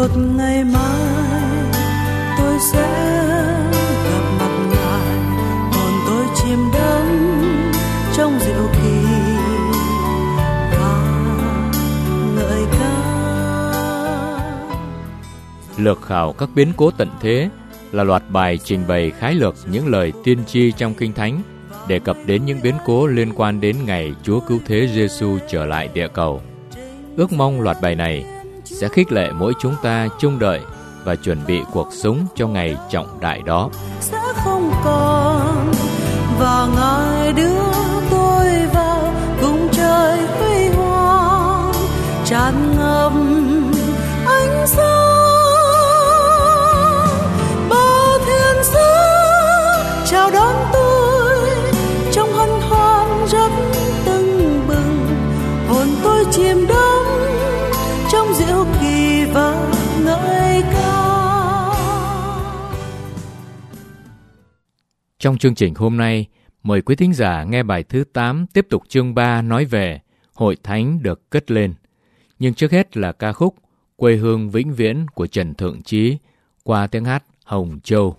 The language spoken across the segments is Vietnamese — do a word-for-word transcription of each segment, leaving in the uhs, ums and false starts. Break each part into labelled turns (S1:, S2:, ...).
S1: một ngày mai tôi sẽ gặp mặt Ngài, hồn tôi chìm đắm trong diệu kỳ và ngợi ca.
S2: Lược khảo các biến cố tận thế là loạt bài trình bày khái lược những lời tiên tri trong Kinh Thánh đề cập đến những biến cố liên quan đến ngày Chúa Cứu Thế Giêsu trở lại địa cầu. Ước mong loạt bài này sẽ khích lệ mỗi chúng ta trông đợi và chuẩn bị cuộc sống cho ngày trọng đại đó.
S1: Sẽ không còn và Ngài đưa tôi vào cùng trời huy hoàng tràn ngập ánh sáng. Bao thiên sứ chào đón tôi trong hân hoan rất tưng bừng, hồn tôi chìm đắm trong diệu kỳ và ngợi ca.
S2: Trong chương trình hôm nay, mời quý thính giả nghe bài thứ tám tiếp tục chương ba nói về Hội Thánh được cất lên. Nhưng trước hết là ca khúc Quê hương vĩnh viễn của Trần Thượng Chí qua tiếng hát Hồng Châu.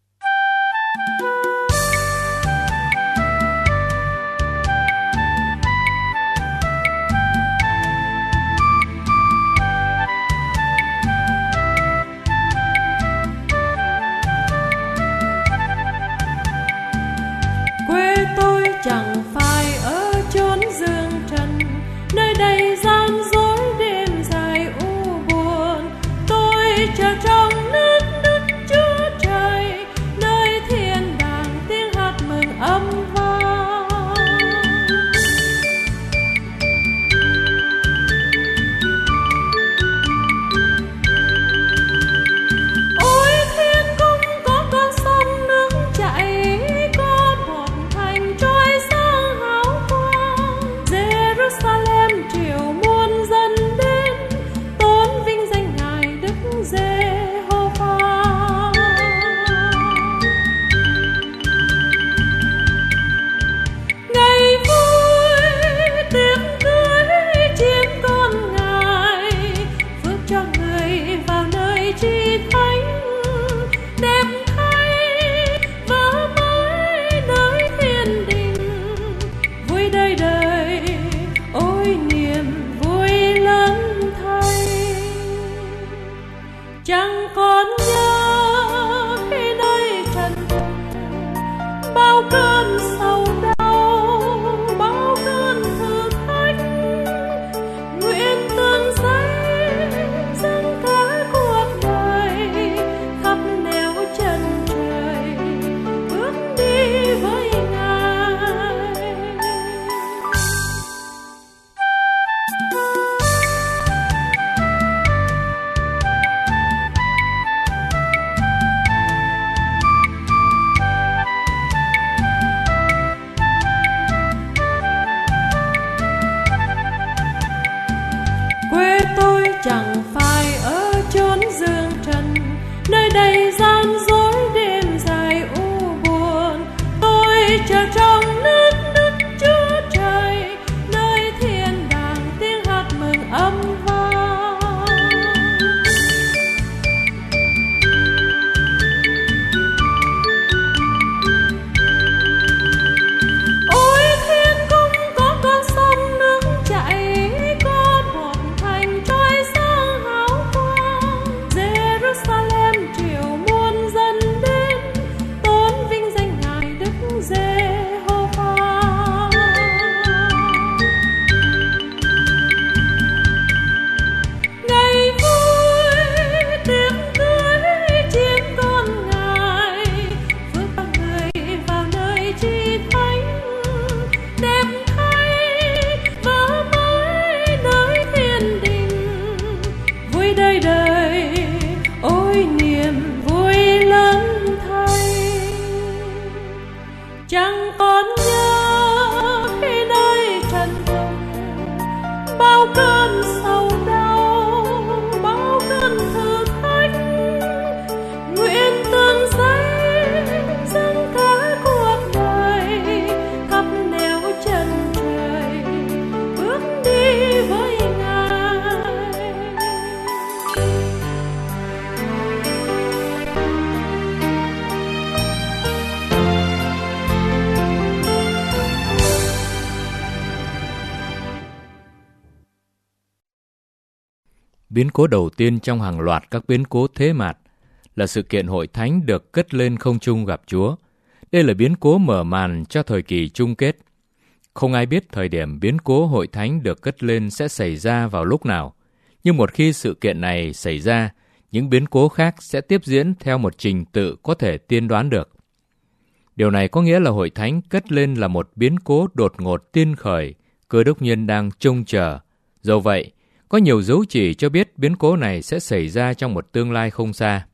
S3: Chẳng phải ở chốn dương trần, nơi đây gian dối đêm dài u buồn. Tôi chờ trong nước Đức Chúa Trời, nơi thiên đàng tiếng hát mừng âm vang. Ôi thiên cung có con sông nước chảy, có một thành trôi sang hào quang. Jerusalem triều muôn dân đến, tôn vinh danh Ngài Đức Giê-hô-va. Ngày vui tiệc cưới chiên con Ngài, phước cho người vào nơi chi thánh. Đẹp thay vỡ mới nơi thiên đình, vui đời đời ôi niềm vui lớn thay. Chẳng còn nhớ khi nơi trần bao cơn sầu đau, bao cơn thử thách. Nguyện tương giấy dâng cả cuộc đời, khắp nẻo chân trời bước đi với Ngài.
S2: Biến cố đầu tiên trong hàng loạt các biến cố thế mạt là sự kiện hội thánh được cất lên không trung gặp Chúa. Đây là biến cố mở màn cho thời kỳ chung kết. Không ai biết thời điểm biến cố hội thánh được cất lên sẽ xảy ra vào lúc nào. Nhưng một khi sự kiện này xảy ra, những biến cố khác sẽ tiếp diễn theo một trình tự có thể tiên đoán được. Điều này có nghĩa là hội thánh cất lên là một biến cố đột ngột tiên khởi, Cơ đốc nhân đang trông chờ. Dẫu vậy, có nhiều dấu chỉ cho biết biến cố này sẽ xảy ra trong một tương lai không xa.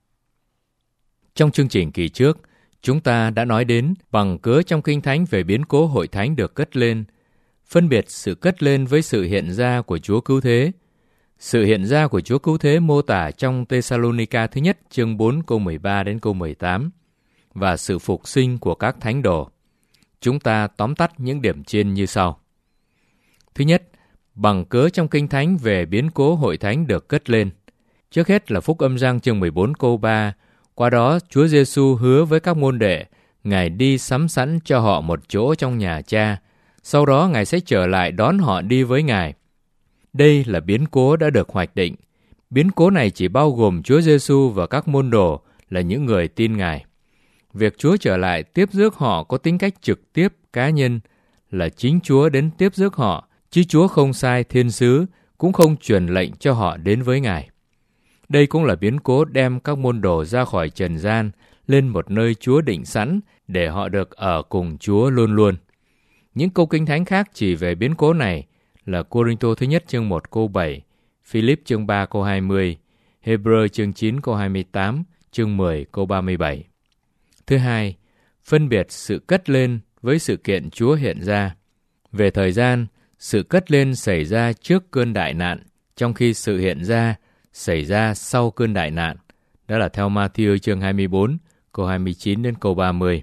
S2: Trong chương trình kỳ trước, chúng ta đã nói đến bằng cớ trong Kinh Thánh về biến cố hội thánh được cất lên, phân biệt sự cất lên với sự hiện ra của Chúa Cứu Thế. Sự hiện ra của Chúa Cứu Thế mô tả trong Tê-sa-lô-ni-ca thứ nhất chương bốn câu mười ba đến câu mười tám và sự phục sinh của các thánh đồ. Chúng ta tóm tắt những điểm trên như sau. Thứ nhất, bằng cớ trong Kinh Thánh về biến cố hội thánh được cất lên. Trước hết là Phúc Âm Giăng chương mười bốn câu ba, qua đó Chúa Giêsu hứa với các môn đệ, Ngài đi sắm sẵn cho họ một chỗ trong nhà Cha, sau đó Ngài sẽ trở lại đón họ đi với Ngài. Đây là biến cố đã được hoạch định. Biến cố này chỉ bao gồm Chúa Giêsu và các môn đồ là những người tin Ngài. Việc Chúa trở lại tiếp rước họ có tính cách trực tiếp, cá nhân, là chính Chúa đến tiếp rước họ, chứ Chúa không sai thiên sứ, cũng không truyền lệnh cho họ đến với Ngài. Đây cũng là biến cố đem các môn đồ ra khỏi trần gian, lên một nơi Chúa định sẵn để họ được ở cùng Chúa luôn luôn. Những câu Kinh Thánh khác chỉ về biến cố này là Cô-rinh-tô thứ nhất chương một câu bảy, Philip chương ba câu hai mươi, Hebrew chương chín câu hai mươi tám, chương mười câu ba mươi bảy. Thứ hai, phân biệt sự cất lên với sự kiện Chúa hiện ra. Về thời gian, sự cất lên xảy ra trước cơn đại nạn, trong khi sự hiện ra xảy ra sau cơn đại nạn. Đó là theo Ma-thi-ơ chương hai mươi bốn, câu hai mươi chín đến câu ba mươi.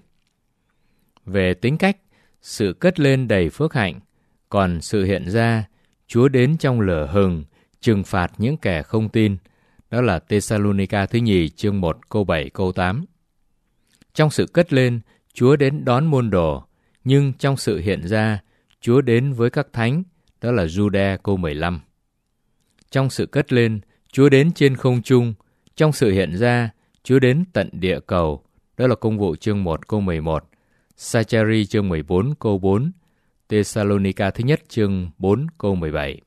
S2: Về tính cách, sự cất lên đầy phước hạnh, còn sự hiện ra, Chúa đến trong lửa hừng, trừng phạt những kẻ không tin. Đó là Tê-sa-lô-ni-ca thứ nhì chương một câu bảy câu tám. Trong sự cất lên, Chúa đến đón môn đồ, nhưng trong sự hiện ra, Chúa đến với các thánh, đó là Giu-đe câu mười lăm. Trong sự cất lên, Chúa đến trên không trung, trong sự hiện ra, Chúa đến tận địa cầu, đó là Công vụ chương một câu mười một, Sa-cha-ri chương mười bốn câu bốn, Tê-sa-lô-ni-ca thứ nhất chương bốn câu mười bảy.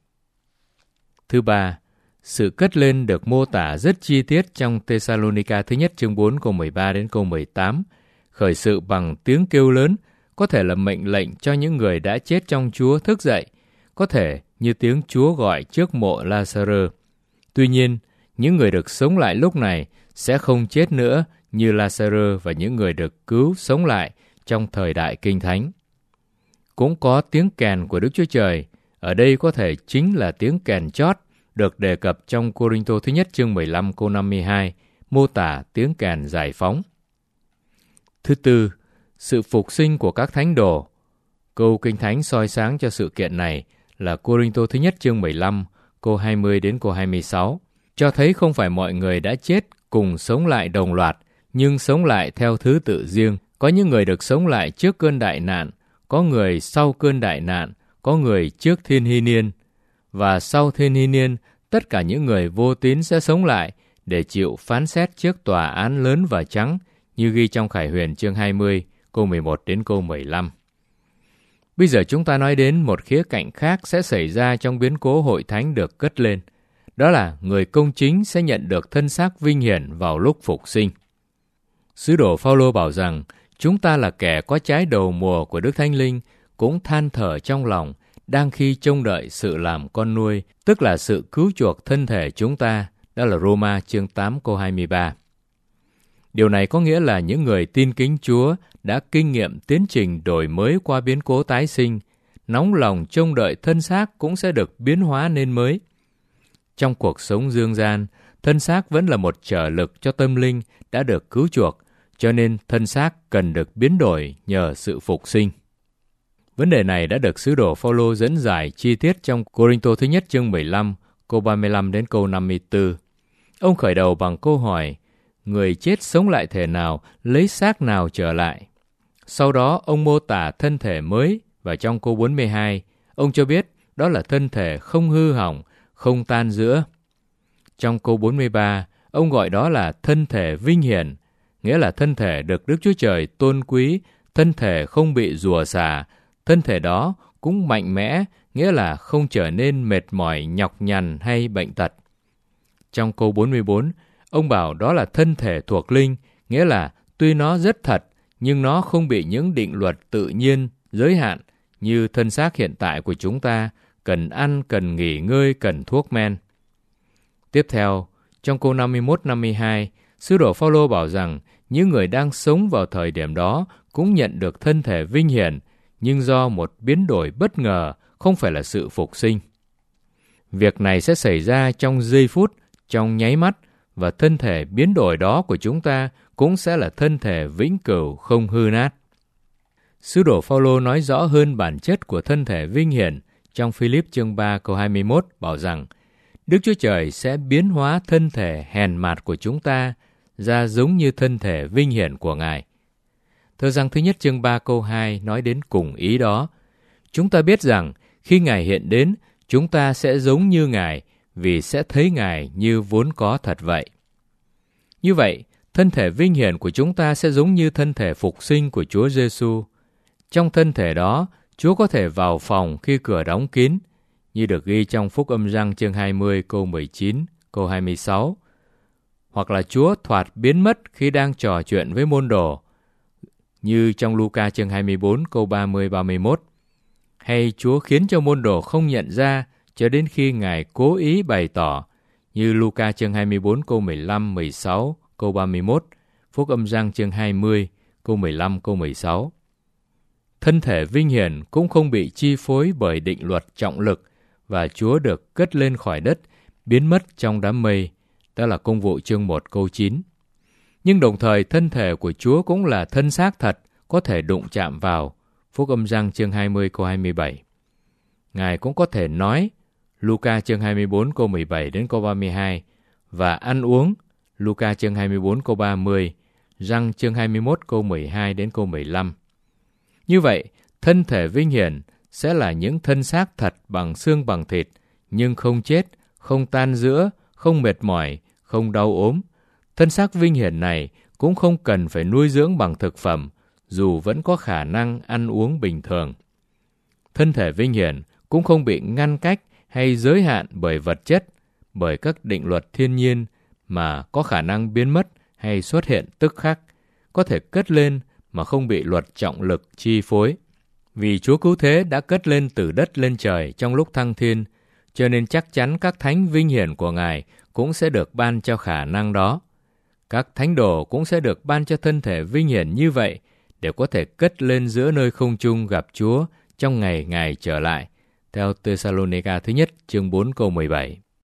S2: Thứ ba, sự cất lên được mô tả rất chi tiết trong Tê-sa-lô-ni-ca thứ nhất chương bốn câu mười ba đến câu mười tám, khởi sự bằng tiếng kêu lớn, có thể là mệnh lệnh cho những người đã chết trong Chúa thức dậy, có thể như tiếng Chúa gọi trước mộ La-sa-rơ. Tuy nhiên, những người được sống lại lúc này sẽ không chết nữa như La-sa-rơ và những người được cứu sống lại trong thời đại Kinh Thánh. Cũng có tiếng kèn của Đức Chúa Trời, ở đây có thể chính là tiếng kèn chót được đề cập trong Cô-rinh-tô thứ nhất chương mười lăm câu năm mươi hai, mô tả tiếng kèn giải phóng. Thứ tư, sự phục sinh của các thánh đồ. Câu Kinh Thánh soi sáng cho sự kiện này là Cô-rinh-tô thứ nhất chương mười lăm, câu hai mươi đến câu hai mươi sáu, cho thấy không phải mọi người đã chết cùng sống lại đồng loạt, nhưng sống lại theo thứ tự riêng. Có những người được sống lại trước cơn đại nạn, có người sau cơn đại nạn, có người trước thiên hy niên. Và sau thiên hy niên, tất cả những người vô tín sẽ sống lại để chịu phán xét trước tòa án lớn và trắng, như ghi trong Khải Huyền chương hai mươi, câu mười một đến câu mười lăm. Bây giờ chúng ta nói đến một khía cạnh khác sẽ xảy ra trong biến cố hội thánh được cất lên. Đó là người công chính sẽ nhận được thân xác vinh hiển vào lúc phục sinh. Sứ đồ Phao-lô bảo rằng, chúng ta là kẻ có trái đầu mùa của Đức Thánh Linh, cũng than thở trong lòng, đang khi trông đợi sự làm con nuôi, tức là sự cứu chuộc thân thể chúng ta, đó là Roma chương tám câu hai mươi ba. Điều này có nghĩa là những người tin kính Chúa đã kinh nghiệm tiến trình đổi mới qua biến cố tái sinh, nóng lòng trông đợi thân xác cũng sẽ được biến hóa nên mới. Trong cuộc sống dương gian, thân xác vẫn là một trợ lực cho tâm linh đã được cứu chuộc, cho nên thân xác cần được biến đổi nhờ sự phục sinh. Vấn đề này đã được sứ đồ Phao-lô dẫn giải chi tiết trong Cô-rinh-tô thứ nhất chương mười lăm, câu ba mươi lăm đến câu năm mươi tư. Ông khởi đầu bằng câu hỏi, người chết sống lại thể nào, lấy xác nào trở lại? Sau đó ông mô tả thân thể mới, và trong câu bốn mươi hai, ông cho biết đó là thân thể không hư hỏng, không tan rữa. Trong câu bốn mươi ba, ông gọi đó là thân thể vinh hiển, nghĩa là thân thể được Đức Chúa Trời tôn quý, thân thể không bị rủa xả, thân thể đó cũng mạnh mẽ, nghĩa là không trở nên mệt mỏi, nhọc nhằn hay bệnh tật. Trong câu bốn mươi bốn, ông bảo đó là thân thể thuộc linh, nghĩa là tuy nó rất thật, nhưng nó không bị những định luật tự nhiên, giới hạn như thân xác hiện tại của chúng ta, cần ăn, cần nghỉ ngơi, cần thuốc men. Tiếp theo, trong câu năm mươi mốt năm mươi hai, sứ đồ Phao-lô bảo rằng những người đang sống vào thời điểm đó cũng nhận được thân thể vinh hiển, nhưng do một biến đổi bất ngờ, không phải là sự phục sinh. Việc này sẽ xảy ra trong giây phút, trong nháy mắt, và thân thể biến đổi đó của chúng ta cũng sẽ là thân thể vĩnh cửu không hư nát. Sứ đồ Phao-lô nói rõ hơn bản chất của thân thể vinh hiển trong Phi-líp chương ba câu hai mươi mốt bảo rằng Đức Chúa Trời sẽ biến hóa thân thể hèn mạt của chúng ta ra giống như thân thể vinh hiển của Ngài. Thơ Giăng thứ nhất chương ba câu hai nói đến cùng ý đó. Chúng ta biết rằng khi Ngài hiện đến, chúng ta sẽ giống như Ngài vì sẽ thấy Ngài như vốn có thật vậy. Như vậy, thân thể vinh hiển của chúng ta sẽ giống như thân thể phục sinh của Chúa Giêsu. Trong thân thể đó, Chúa có thể vào phòng khi cửa đóng kín, như được ghi trong Phúc Âm Giăng chương hai mươi câu mười chín, câu hai mươi sáu. Hoặc là Chúa thoạt biến mất khi đang trò chuyện với môn đồ, như trong Luca chương hai mươi bốn câu ba mươi ba mươi mốt. Hay Chúa khiến cho môn đồ không nhận ra cho đến khi Ngài cố ý bày tỏ, như Luca chương hai mươi bốn câu mười lăm, mười sáu, câu ba mươi mốt, Phúc Âm Giăng chương hai mươi câu mười lăm, câu mười sáu. Thân thể vinh hiển cũng không bị chi phối bởi định luật trọng lực, và Chúa được cất lên khỏi đất, biến mất trong đám mây, đó là Công vụ chương một câu chín. Nhưng đồng thời thân thể của Chúa cũng là thân xác thật, có thể đụng chạm vào, Phúc Âm Giăng chương hai mươi câu hai mươi bảy. Ngài cũng có thể nói, Luca chương hai mươi bốn câu mười bảy đến câu ba mươi hai, và ăn uống, Luca chương hai mươi bốn câu ba mươi, Giăng chương hai mươi mốt câu mười hai đến câu mười lăm. Như vậy, thân thể vinh hiển sẽ là những thân xác thật bằng xương bằng thịt, nhưng không chết, không tan rữa, không mệt mỏi, không đau ốm. Thân xác vinh hiển này cũng không cần phải nuôi dưỡng bằng thực phẩm, dù vẫn có khả năng ăn uống bình thường. Thân thể vinh hiển cũng không bị ngăn cách hay giới hạn bởi vật chất, bởi các định luật thiên nhiên mà có khả năng biến mất hay xuất hiện tức khắc, có thể cất lên mà không bị luật trọng lực chi phối. Vì Chúa Cứu Thế đã cất lên từ đất lên trời trong lúc thăng thiên, cho nên chắc chắn các thánh vinh hiển của Ngài cũng sẽ được ban cho khả năng đó. Các thánh đồ cũng sẽ được ban cho thân thể vinh hiển như vậy, để có thể cất lên giữa nơi không trung gặp Chúa trong ngày Ngài trở lại, theo Tê-sa-lô-ni-ca thứ nhất chương bốn câu mười bảy.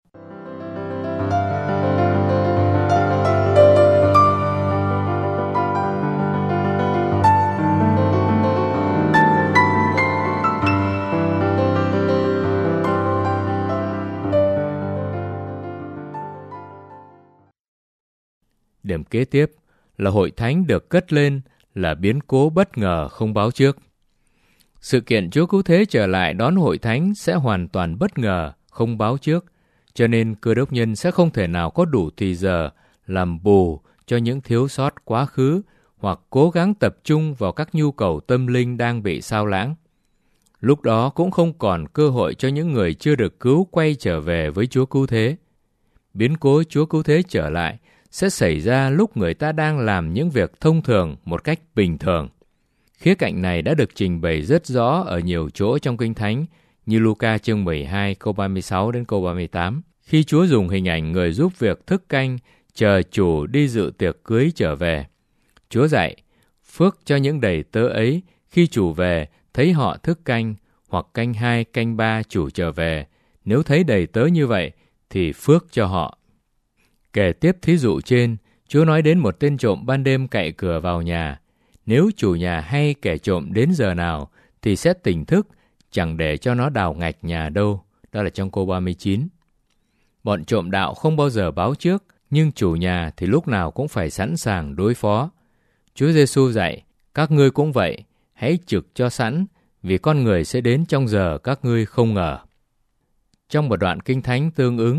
S2: Điểm kế tiếp là hội thánh được cất lên là biến cố bất ngờ không báo trước. Sự kiện Chúa Cứu Thế trở lại đón hội thánh sẽ hoàn toàn bất ngờ, không báo trước, cho nên Cơ Đốc nhân sẽ không thể nào có đủ thì giờ làm bù cho những thiếu sót quá khứ hoặc cố gắng tập trung vào các nhu cầu tâm linh đang bị sao lãng. Lúc đó cũng không còn cơ hội cho những người chưa được cứu quay trở về với Chúa Cứu Thế. Biến cố Chúa Cứu Thế trở lại sẽ xảy ra lúc người ta đang làm những việc thông thường một cách bình thường. Khía cạnh này đã được trình bày rất rõ ở nhiều chỗ trong Kinh Thánh, như Luca chương mười hai câu ba mươi sáu đến câu ba mươi tám. Khi Chúa dùng hình ảnh người giúp việc thức canh, chờ chủ đi dự tiệc cưới trở về. Chúa dạy, phước cho những đầy tớ ấy khi chủ về thấy họ thức canh, hoặc canh hai, canh ba chủ trở về. Nếu thấy đầy tớ như vậy, thì phước cho họ. Kể tiếp thí dụ trên, Chúa nói đến một tên trộm ban đêm cậy cửa vào nhà. Nếu chủ nhà hay kẻ trộm đến giờ nào, thì sẽ tỉnh thức, chẳng để cho nó đào ngạch nhà đâu. Đó là trong câu ba mươi chín. Bọn trộm đạo không bao giờ báo trước, nhưng chủ nhà thì lúc nào cũng phải sẵn sàng đối phó. Chúa Giêsu dạy, các ngươi cũng vậy, hãy trực cho sẵn, vì con người sẽ đến trong giờ các ngươi không ngờ. Trong một đoạn Kinh Thánh tương ứng,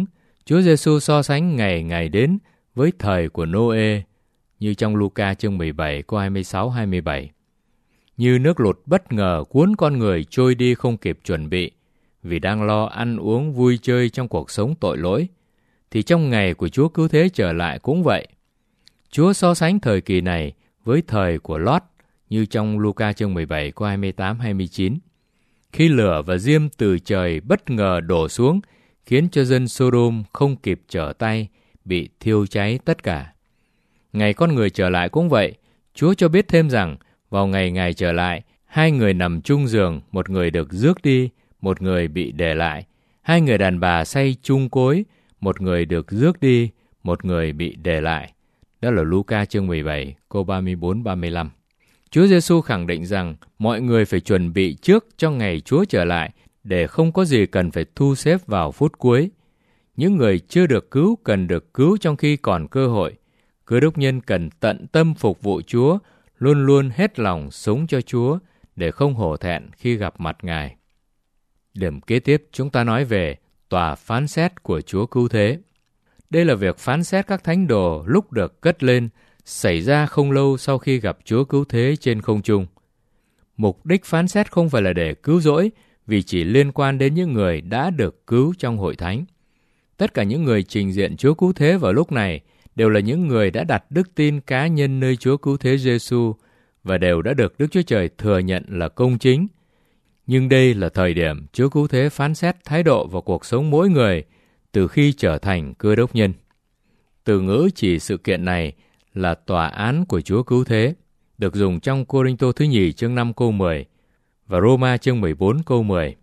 S2: Chúa Giêsu so sánh ngày Ngài đến với thời của Nô-ê, như trong Luca chương mười bảy câu hai mươi sáu hai mươi bảy. Như nước lụt bất ngờ cuốn con người trôi đi không kịp chuẩn bị, vì đang lo ăn uống vui chơi trong cuộc sống tội lỗi, thì trong ngày của Chúa Cứu Thế trở lại cũng vậy. Chúa so sánh thời kỳ này với thời của Lót, như trong Luca chương mười bảy câu hai mươi tám hai mươi chín. Khi lửa và diêm từ trời bất ngờ đổ xuống, khiến cho dân Sodom không kịp trở tay, bị thiêu cháy tất cả. Ngày con người trở lại cũng vậy. Chúa cho biết thêm rằng, vào ngày Ngài trở lại, hai người nằm chung giường, một người được rước đi, một người bị để lại. Hai người đàn bà say chung cối, một người được rước đi, một người bị để lại. Đó là Luca chương mười bảy, câu ba mươi bốn ba mươi lăm. Chúa Giêsu khẳng định rằng mọi người phải chuẩn bị trước cho ngày Chúa trở lại, để không có gì cần phải thu xếp vào phút cuối. Những người chưa được cứu cần được cứu trong khi còn cơ hội. Cơ đốc nhân cần tận tâm phục vụ Chúa, luôn luôn hết lòng sống cho Chúa, để không hổ thẹn khi gặp mặt Ngài. Điểm kế tiếp chúng ta nói về tòa phán xét của Chúa Cứu Thế. Đây là việc phán xét các thánh đồ lúc được cất lên, xảy ra không lâu sau khi gặp Chúa Cứu Thế trên không trung. Mục đích phán xét không phải là để cứu rỗi, vì chỉ liên quan đến những người đã được cứu trong hội thánh. Tất cả những người trình diện Chúa Cứu Thế vào lúc này đều là những người đã đặt đức tin cá nhân nơi Chúa Cứu Thế Giêsu và đều đã được Đức Chúa Trời thừa nhận là công chính. Nhưng đây là thời điểm Chúa Cứu Thế phán xét thái độ và cuộc sống mỗi người từ khi trở thành cơ đốc nhân. Từ ngữ chỉ sự kiện này là tòa án của Chúa Cứu Thế, được dùng trong Cô-rinh-tô thứ nhì chương năm câu mười và Roma chương mười bốn câu mười.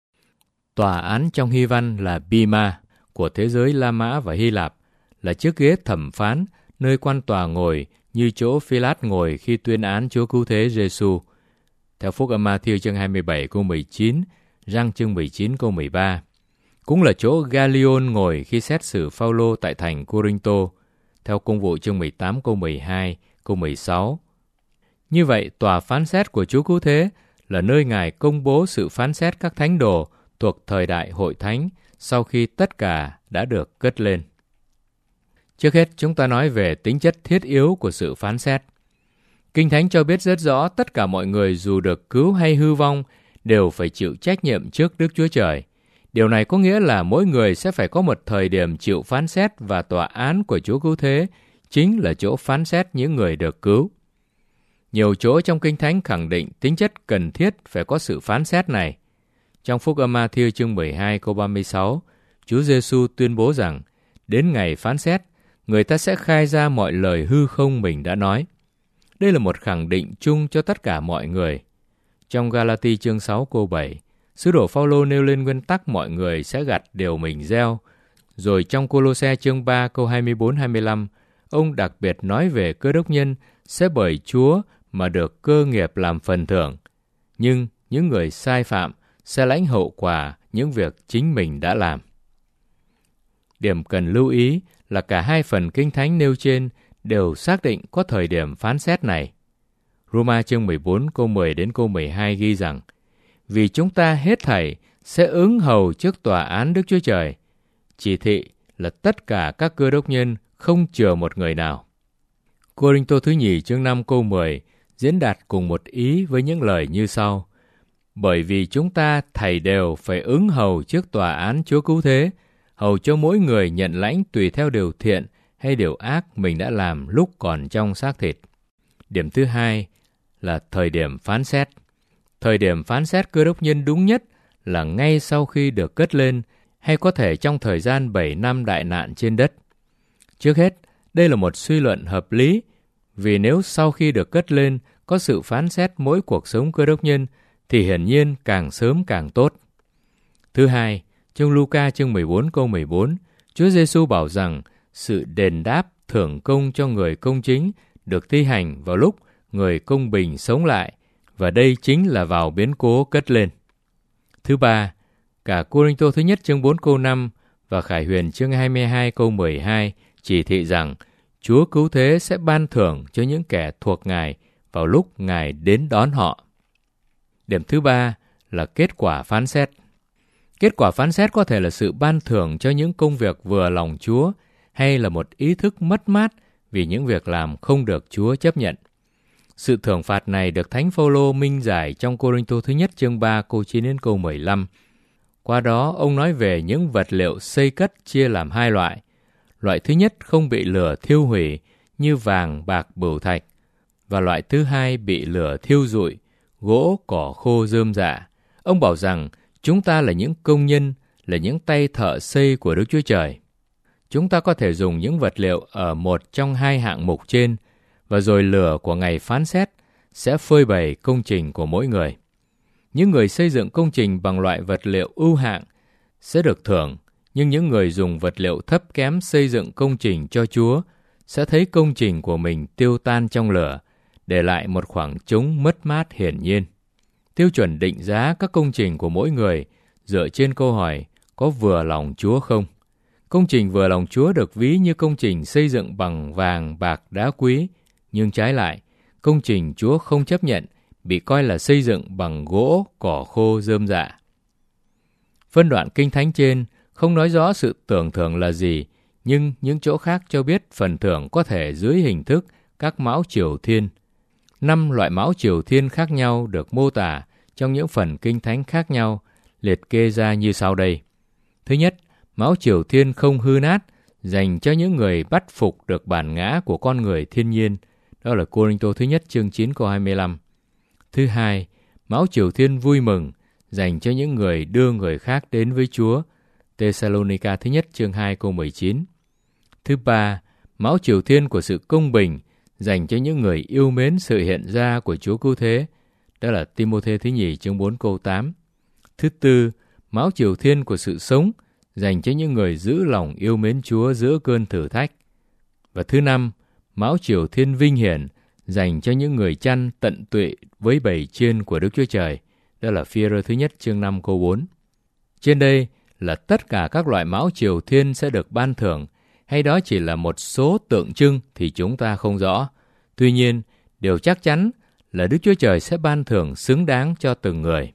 S2: Tòa án trong Hy Văn là Bima của thế giới La Mã và Hy Lạp, là chiếc ghế thẩm phán nơi quan tòa ngồi như chỗ Phi-lát ngồi khi tuyên án Chúa Cứu Thế Giêsu. Theo Phúc âm Ma-thi-ơ chương hai mươi bảy câu mười chín, Giăng chương mười chín câu mười ba. Cũng là chỗ Ga-li-ôn ngồi khi xét xử Phao-lô tại thành Cô-rinh-tô, theo Công vụ chương mười tám câu mười hai, câu mười sáu. Như vậy, tòa phán xét của Chúa Cứu Thế là nơi Ngài công bố sự phán xét các thánh đồ thuộc thời đại hội thánh sau khi tất cả đã được cất lên. Trước hết, chúng ta nói về tính chất thiết yếu của sự phán xét. Kinh Thánh cho biết rất rõ tất cả mọi người dù được cứu hay hư vong đều phải chịu trách nhiệm trước Đức Chúa Trời. Điều này có nghĩa là mỗi người sẽ phải có một thời điểm chịu phán xét và tòa án của Chúa Cứu Thế chính là chỗ phán xét những người được cứu. Nhiều chỗ trong Kinh Thánh khẳng định tính chất cần thiết phải có sự phán xét này. Trong Phúc âm Ma-thi-ơ chương mười hai câu ba mươi sáu, Chúa Giêsu tuyên bố rằng đến ngày phán xét, người ta sẽ khai ra mọi lời hư không mình đã nói. Đây là một khẳng định chung cho tất cả mọi người. Trong Ga-la-ti chương sáu câu bảy, sứ đồ Phao-lô nêu lên nguyên tắc mọi người sẽ gặt điều mình gieo. Rồi trong Cô-lô-se chương ba câu hai mươi bốn hai mươi lăm, ông đặc biệt nói về cơ đốc nhân sẽ bởi Chúa mà được cơ nghiệp làm phần thưởng. Nhưng những người sai phạm sẽ lãnh hậu quả những việc chính mình đã làm. Điểm cần lưu ý là cả hai phần Kinh Thánh nêu trên đều xác định có thời điểm phán xét này. Roma chương mười bốn câu mười đến câu mười hai ghi rằng: vì chúng ta hết thảy sẽ ứng hầu trước tòa án Đức Chúa Trời. Chỉ thị là tất cả các cơ đốc nhân không chừa một người nào. Cô-rinh-tô thứ nhì chương năm câu mười diễn đạt cùng một ý với những lời như sau: bởi vì chúng ta thảy đều phải ứng hầu trước tòa án Chúa Cứu Thế, hầu cho mỗi người nhận lãnh tùy theo điều thiện hay điều ác mình đã làm lúc còn trong xác thịt. Điểm thứ hai là thời điểm phán xét. Thời điểm phán xét cơ đốc nhân đúng nhất là ngay sau khi được cất lên, hay có thể trong thời gian bảy năm đại nạn trên đất. Trước hết, đây là một suy luận hợp lý, vì nếu sau khi được cất lên có sự phán xét mỗi cuộc sống cơ đốc nhân, thì hiển nhiên càng sớm càng tốt. Thứ hai, trong Luca chương mười bốn câu mười bốn, Chúa Giêsu bảo rằng sự đền đáp thưởng công cho người công chính được thi hành vào lúc người công bình sống lại, và đây chính là vào biến cố cất lên. Thứ ba, cả Cô-rinh-tô thứ nhất chương bốn câu năm và Khải Huyền chương hai mươi hai câu mười hai chỉ thị rằng Chúa Cứu Thế sẽ ban thưởng cho những kẻ thuộc Ngài vào lúc Ngài đến đón họ. Điểm thứ ba là kết quả phán xét. Kết quả phán xét có thể là sự ban thưởng cho những công việc vừa lòng Chúa, hay là một ý thức mất mát vì những việc làm không được Chúa chấp nhận. Sự thưởng phạt này được Thánh Phaolô minh giải trong Cô-rinh-tô thứ nhất chương ba câu chín đến câu mười lăm. Qua đó, ông nói về những vật liệu xây cất chia làm hai loại. Loại thứ nhất không bị lửa thiêu hủy như vàng, bạc, bửu thạch. Và loại thứ hai bị lửa thiêu rụi, gỗ, cỏ khô, rơm rạ. Ông bảo rằng chúng ta là những công nhân, là những tay thợ xây của Đức Chúa Trời. Chúng ta có thể dùng những vật liệu ở một trong hai hạng mục trên, và rồi lửa của ngày phán xét sẽ phơi bày công trình của mỗi người. Những người xây dựng công trình bằng loại vật liệu ưu hạng sẽ được thưởng, nhưng những người dùng vật liệu thấp kém xây dựng công trình cho Chúa sẽ thấy công trình của mình tiêu tan trong lửa, để lại một khoảng trống mất mát hiển nhiên. Tiêu chuẩn định giá các công trình của mỗi người dựa trên câu hỏi có vừa lòng Chúa không? Công trình vừa lòng Chúa được ví như công trình xây dựng bằng vàng, bạc, đá quý, nhưng trái lại, công trình Chúa không chấp nhận bị coi là xây dựng bằng gỗ, cỏ khô, rơm rạ. Phân đoạn Kinh Thánh trên không nói rõ sự tưởng thưởng là gì, nhưng những chỗ khác cho biết phần thưởng có thể dưới hình thức các mão triều thiên. Năm loại mão triều thiên khác nhau được mô tả trong những phần Kinh Thánh khác nhau, liệt kê ra như sau đây. Thứ nhất, mão triều thiên không hư nát, dành cho những người bắt phục được bản ngã của con người thiên nhiên. Đó là Cô-rinh-tô thứ nhất chương chín câu hai mươi lăm. Thứ hai, mão triều thiên vui mừng, dành cho những người đưa người khác đến với Chúa. Tê-sa-lô-ni-ca thứ nhất chương hai câu mười chín. Thứ ba, mão triều thiên của sự công bình, dành cho những người yêu mến sự hiện ra của Chúa Cứu Thế. Đó là Ti-mô-thê thứ nhì chương bốn câu tám. Thứ tư, mão triều thiên của sự sống, dành cho những người giữ lòng yêu mến Chúa giữa cơn thử thách. Và thứ năm, mão triều thiên vinh hiển, dành cho những người chăn tận tụy với bầy chiên của Đức Chúa Trời. Đó là Phi-e-rơ thứ nhất chương năm câu bốn. Trên đây là tất cả các loại mão triều thiên sẽ được ban thưởng, hay đó chỉ là một số tượng trưng thì chúng ta không rõ. Tuy nhiên, điều chắc chắn là Đức Chúa Trời sẽ ban thưởng xứng đáng cho từng người.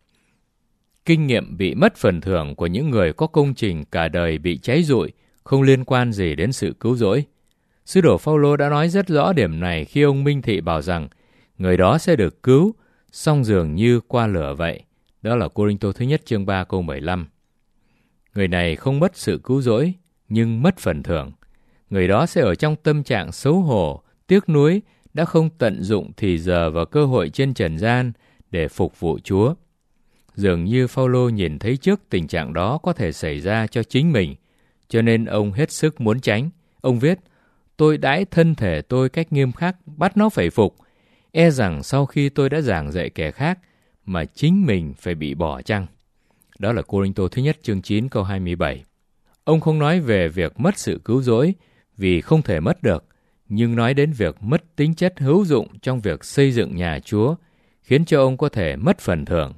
S2: Kinh nghiệm bị mất phần thưởng của những người có công trình cả đời bị cháy rụi không liên quan gì đến sự cứu rỗi. Sứ đồ Phaolô đã nói rất rõ điểm này khi ông minh thị bảo rằng người đó sẽ được cứu, song dường như qua lửa vậy. Đó là Cô-rinh-tô thứ nhất chương ba câu mười lăm. Người này không mất sự cứu rỗi, nhưng mất phần thưởng. Người đó sẽ ở trong tâm trạng xấu hổ, tiếc nuối, đã không tận dụng thì giờ và cơ hội trên trần gian để phục vụ Chúa. Dường như Phaolô nhìn thấy trước tình trạng đó có thể xảy ra cho chính mình, cho nên ông hết sức muốn tránh. Ông viết, tôi đãi thân thể tôi cách nghiêm khắc, bắt nó phải phục, e rằng sau khi tôi đã giảng dạy kẻ khác, mà chính mình phải bị bỏ chăng. Đó là Cô-rinh-tô thứ nhất chương chín câu hai mươi bảy. Ông không nói về việc mất sự cứu rỗi, vì không thể mất được, nhưng nói đến việc mất tính chất hữu dụng trong việc xây dựng nhà Chúa, khiến cho ông có thể mất phần thưởng.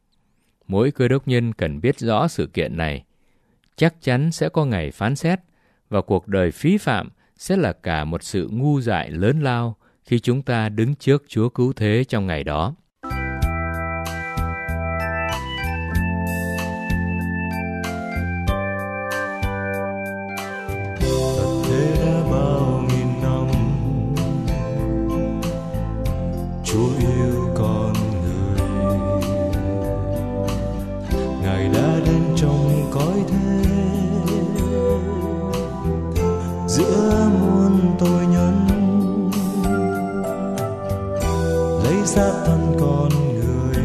S2: Mỗi cơ đốc nhân cần biết rõ sự kiện này. Chắc chắn sẽ có ngày phán xét, và cuộc đời phí phạm sẽ là cả một sự ngu dại lớn lao khi chúng ta đứng trước Chúa Cứu Thế trong ngày đó.
S4: Chúa yêu con người, Ngài đã đến trong cõi thế, giữa muôn tội nhân, lấy xác thân con người,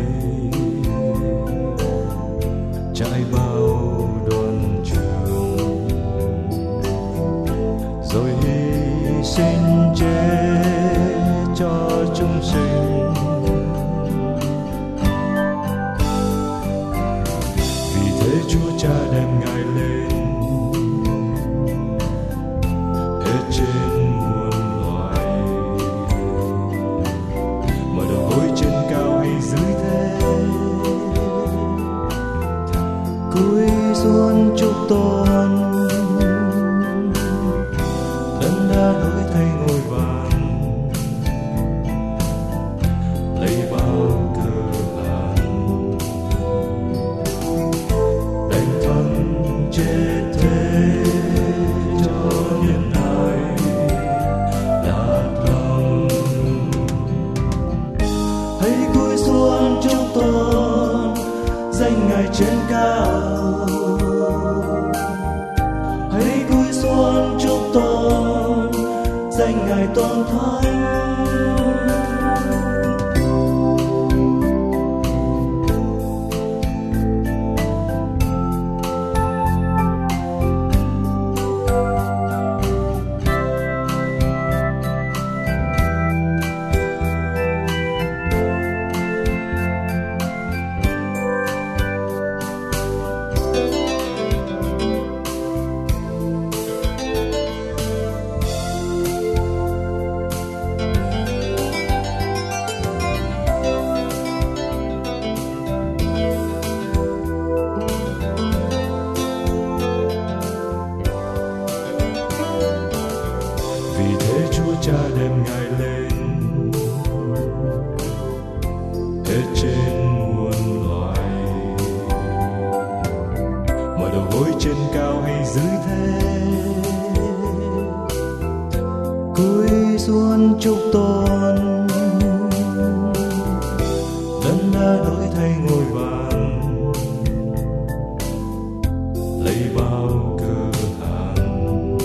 S4: trải bao đoạn trường, rồi hy sinh chết cho chúng sinh. Vì thế Chúa Cha đem Ngài lên hết trên muôn loài, mà đầu gối trên cao hay dưới thế, cúi xuống chúc tôn Đấng đã đổi thay ngôi vàng, lấy bao cơ hàn, đánh trên cao. Hãy cúi xuống chúc tôn danh Ngài tôn thánh. Cha đem Ngài lên hết trên muôn loài, mà đầu gối trên cao hay dưới thế, cúi xuống chúc tôn Đấng đã đổi thay ngôi vàng, lấy bao cơ hàng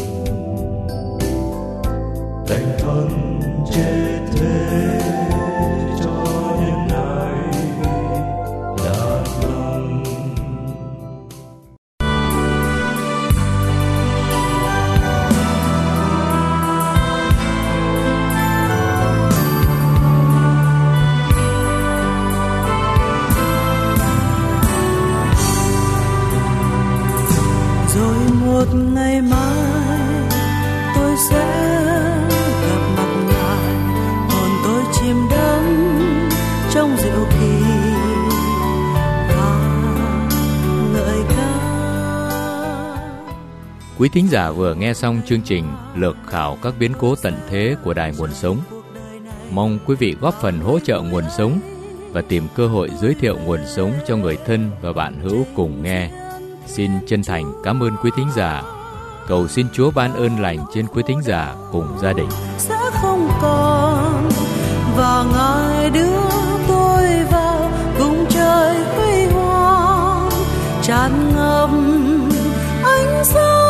S4: đành thân chết thế cho những ai đã lòng.
S1: Rồi một ngày mai tôi sẽ trong rượu kỳ và ngợi ca.
S2: Quý thính giả vừa nghe xong chương trình lược khảo các biến cố tận thế của Đài Nguồn Sống. Mong quý vị góp phần hỗ trợ Nguồn Sống và tìm cơ hội giới thiệu Nguồn Sống cho người thân và bạn hữu cùng nghe. Xin chân thành cảm ơn quý thính giả. Cầu xin Chúa ban ơn lành trên quý thính giả cùng gia đình.
S1: Sẽ không còn và Ngài đưa tôi vào cùng trời huy hoàng tràn ngập ánh sáng.